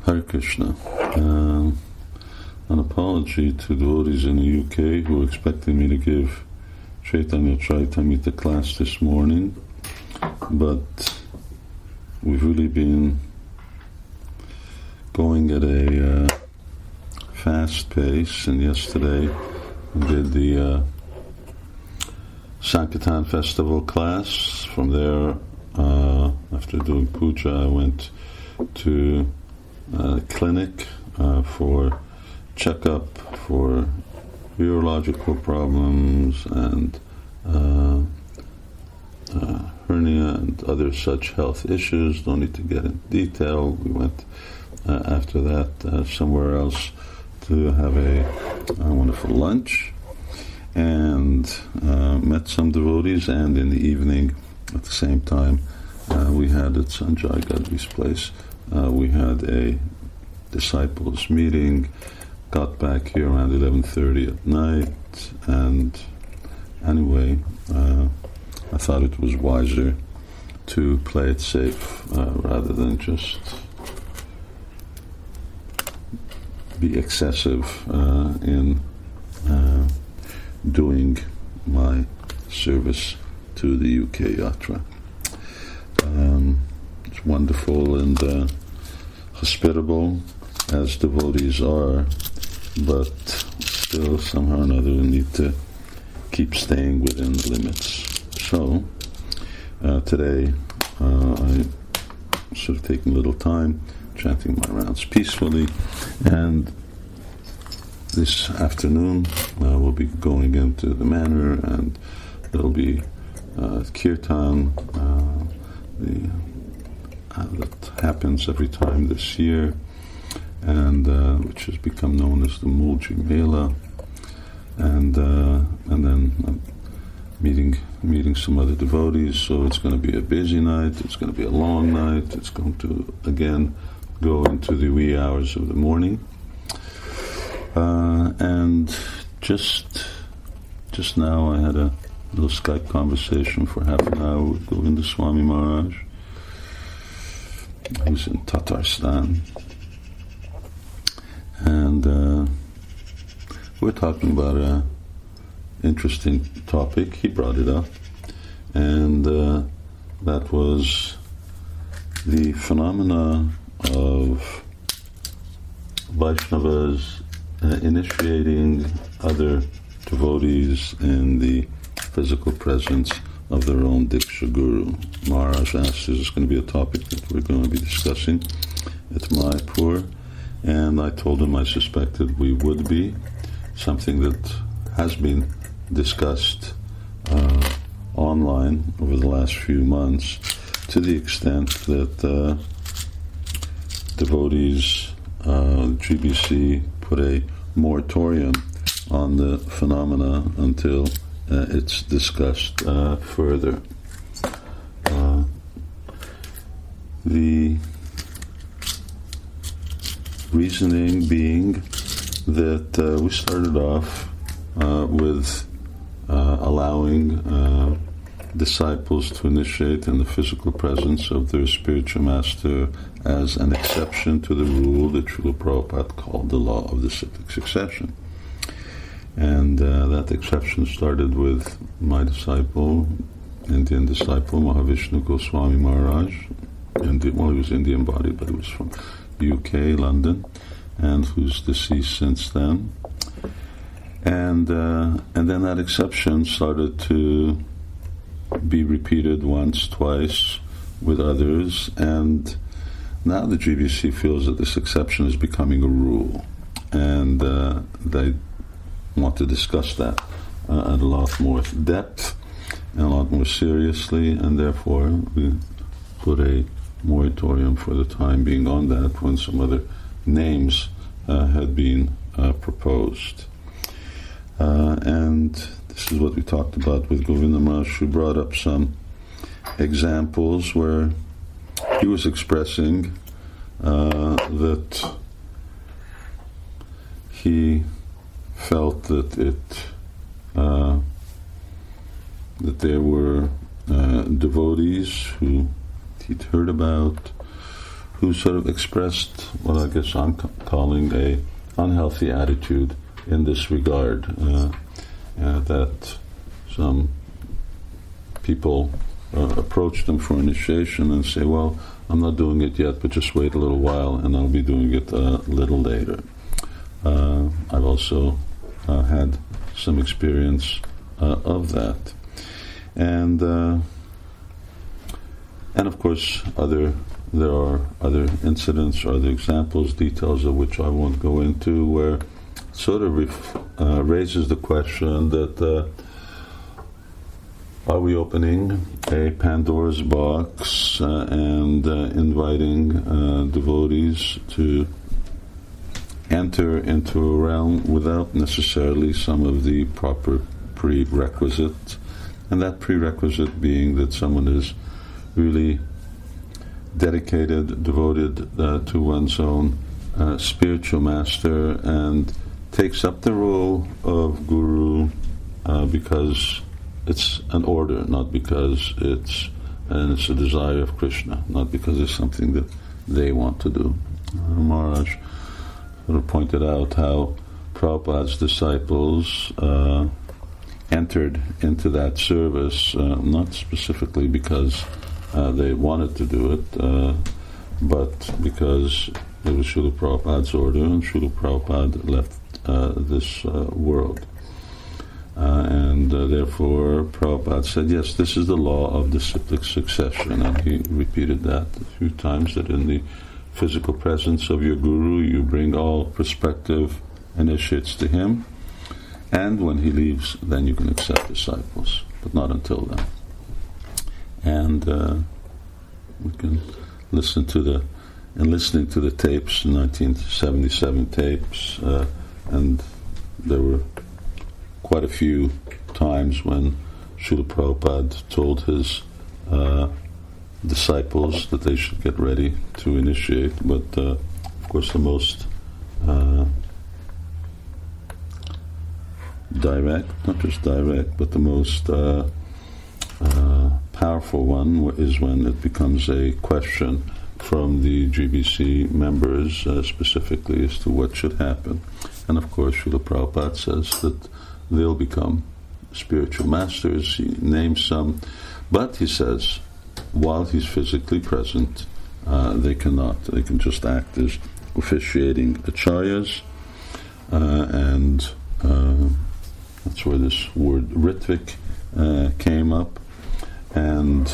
Hare Krishna. An apology to devotees in the UK who were expecting me to give Chaitanya Charitamrita class this morning, but we've really been going at a fast pace, and yesterday we did the Sankirtan Festival class. From there, after doing puja, I went to a clinic for checkup for urological problems and hernia and other such health issues. Don't need to get into detail. We went after that somewhere else to have a wonderful lunch and met some devotees, and in the evening at the same time we had at Sanjay Gadvi's place we had a disciples meeting. Got back here around 11:30 at night, and anyway, I thought it was wiser to play it safe rather than just be excessive in doing my service to the UK Yatra. It's wonderful and hospitable as devotees are, but still somehow or another we need to keep staying within the limits. So today I'm sort of taking a little time, chanting my rounds peacefully, and this afternoon we'll be going into the manor, and there'll be kirtan that happens every time this year, and which has become known as the Mulji Mela, and then meeting some other devotees. So it's going to be a busy night. It's going to be a long night. It's going to again go into the wee hours of the morning. And just now I had a little Skype conversation for half an hour with Govinda Swami Maharaj, who's in Tatarstan. And we're talking about an interesting topic. He brought it up, and that was the phenomena of Vaishnavas initiating other devotees in the physical presence of their own Diksha Guru. Maharaj asked, is this going to be a topic that we're going to be discussing at Mayapur? And I told him I suspected we would be, something that has been discussed online over the last few months, to the extent that devotees, GBC, put a moratorium on the phenomena until it's discussed further. The reasoning being that we started off with allowing disciples to initiate in the physical presence of their spiritual master as an exception to the rule that Srila Prabhupada called the law of the cyclic succession. And that exception started with my disciple, Indian disciple, Mahavishnu Goswami Maharaj. He was Indian body, but he was from UK, London, and who's deceased since then. And then that exception started to be repeated once, twice, with others, and now the GBC feels that this exception is becoming a rule, and they want to discuss that at a lot more depth and a lot more seriously, and therefore we put a moratorium for the time being on that when some other names had been proposed. And this is what we talked about with Govinda Maharaj, who brought up some examples where he was expressing that he felt that that there were devotees who he'd heard about who sort of expressed what I guess I'm calling a unhealthy attitude in this regard, that some people approach them for initiation and say, well, I'm not doing it yet, but just wait a little while and I'll be doing it a little later. I've also had some experience of that. And of course, there are other incidents or other examples, details of which I won't go into, where it sort of raises the question that are we opening a Pandora's box and inviting devotees to enter into a realm without necessarily some of the proper prerequisites, and that prerequisite being that someone is really dedicated, devoted to one's own spiritual master and takes up the role of guru because it's an order, not because it's a desire of Krishna, not because it's something that they want to do. Maharaj sort of pointed out how Prabhupada's disciples entered into that service, not specifically because they wanted to do it, but because it was Srila Prabhupada's order, and Srila Prabhupada left this world. And therefore Prabhupada said, yes, this is the law of the cyclic succession, and he repeated that a few times, that in the physical presence of your guru you bring all prospective initiates to him, and when he leaves then you can accept disciples, but not until then. And we can listening to the tapes, 1977 tapes, and there were quite a few times when Srila Prabhupada told his disciples that they should get ready to initiate, but of course the most direct, not just direct, but the most powerful one is when it becomes a question from the GBC members specifically as to what should happen. And of course Srila Prabhupada says that they'll become spiritual masters. He names some, but he says while he's physically present, they cannot. They can just act as officiating acharyas, and that's where this word ritvik came up. And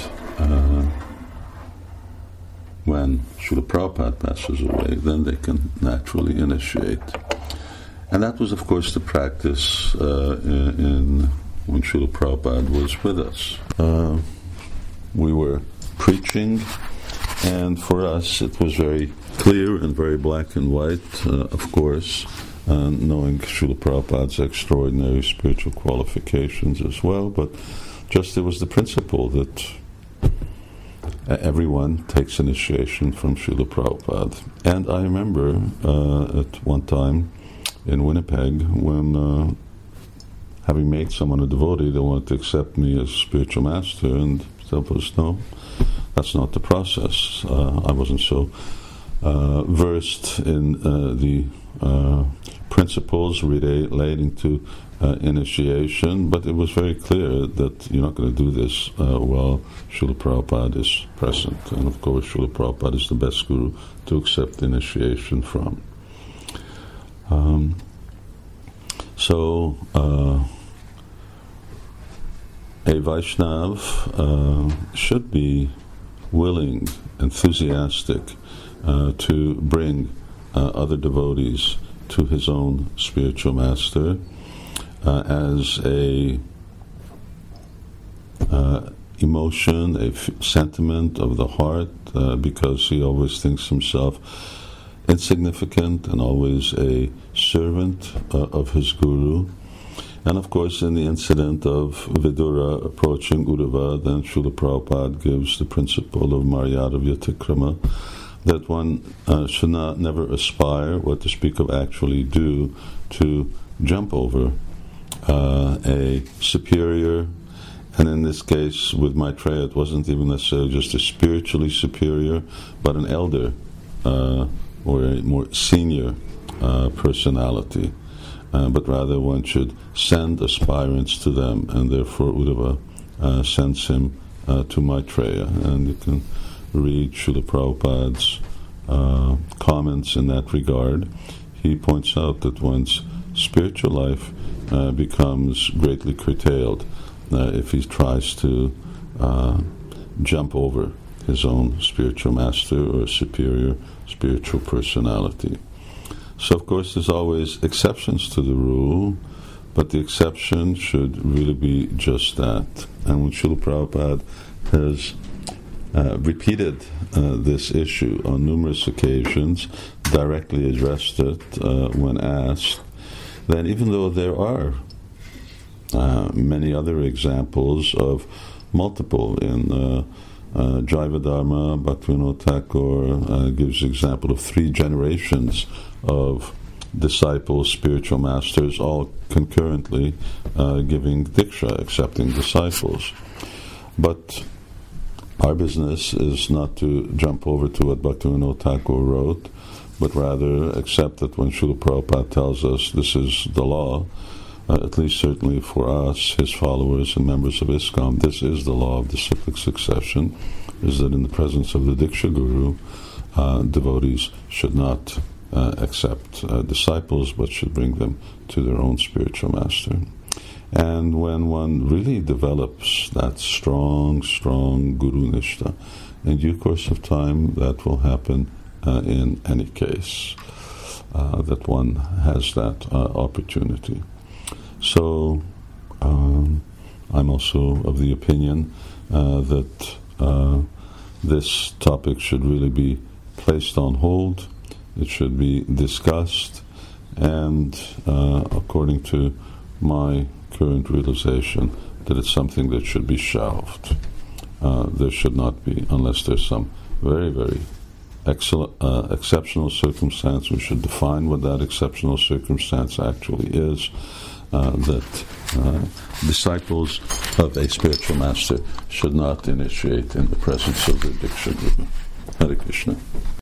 when Srila Prabhupada passes away, then they can naturally initiate. And that was, of course, the practice in when Srila Prabhupada was with us. We were preaching, and for us it was very clear and very black and white, of course, knowing Srila Prabhupada's extraordinary spiritual qualifications as well, but just there was the principle that everyone takes initiation from Srila Prabhupada. And I remember at one time in Winnipeg when having made someone a devotee, they wanted to accept me as spiritual master, and that was, no, that's not the process. I wasn't so versed in the principles relating to initiation, but it was very clear that you're not going to do this while Srila Prabhupada is present. And of course Srila Prabhupada is the best guru to accept initiation from. So a Vaishnav should be willing, enthusiastic to bring other devotees to his own spiritual master as a emotion, a sentiment of the heart, because he always thinks himself insignificant and always a servant of his guru. And of course, in the incident of Vidura approaching Uddhava, then Srila Prabhupada gives the principle of Maryada Vyatikrama, that one should never aspire, or to speak of actually do, to jump over a superior. And in this case, with Maitreya, it wasn't even necessarily just a spiritually superior, but an elder or a more senior personality, but rather one should send aspirants to them, and therefore Uddhava sends him to Maitreya. And you can read Srila Prabhupada's comments in that regard. He points out that one's spiritual life becomes greatly curtailed if he tries to jump over his own spiritual master or superior spiritual personality. So, of course, there's always exceptions to the rule, but the exception should really be just that. And when Srila Prabhupada has repeated this issue on numerous occasions, directly addressed it when asked, that even though there are many other examples of multiple in Jivadharma, Bhaktivinoda Thakur gives the example of 3 generations of disciples, spiritual masters, all concurrently giving Diksha, accepting disciples. But our business is not to jump over to what Bhaktivinoda Thakur wrote, but rather accept that when Srila Prabhupada tells us this is the law, at least certainly for us, his followers and members of ISKCON, this is the law of the cyclic succession, is that in the presence of the Diksha Guru, devotees should not accept disciples, but should bring them to their own spiritual master. And when one really develops that strong Guru Nishta, in due course of time, that will happen in any case, that one has that opportunity. So I'm also of the opinion that this topic should really be placed on hold. It should be discussed, and according to my current realization, that it's something that should be shelved. There should not be, unless there's some very, very exceptional circumstance. We should define what that exceptional circumstance actually is. That disciples of a spiritual master should not initiate in the presence of the Diksha Guru. Hare Krishna.